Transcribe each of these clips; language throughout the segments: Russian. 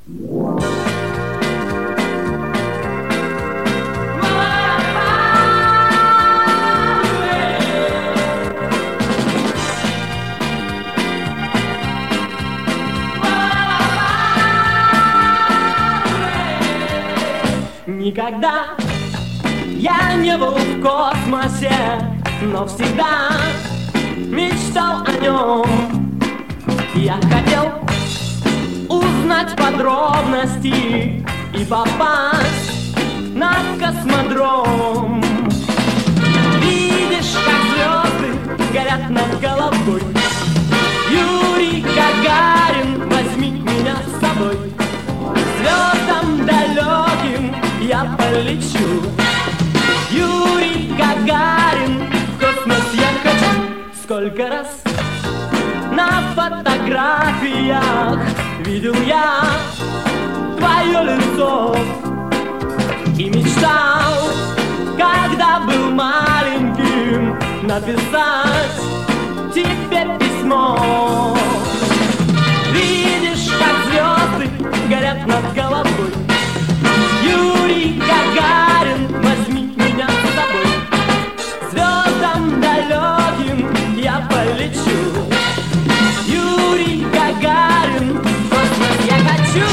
Никогда я не был в космосе, но всегда мечтал о нем. Я хотел узнать подробности и попасть на космодром. Видишь, как звезды горят над головой. Юрий Гагарин, возьми меня с собой. К звездам далеким я полечу. Юрий Гагарин, в космос я хочу. Сколько раз на фотографиях видел я твое лицо и мечтал, когда был маленьким, написать тебе письмо. Видишь, как звезды горят над головой. Юрий Гагарин, возьми меня с собой. К звездам далеким я полечу. Юрий Гагарин, в космос я хочу.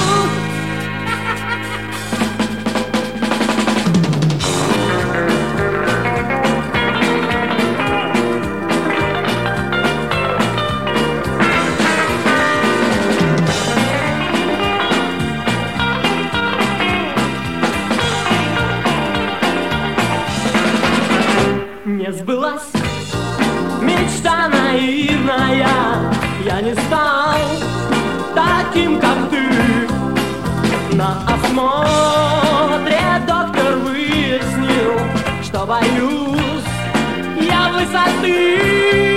Не сбылась мечта наивная, я не стал таким, как ты. На осмотре доктор выяснил, что боюсь я высоты.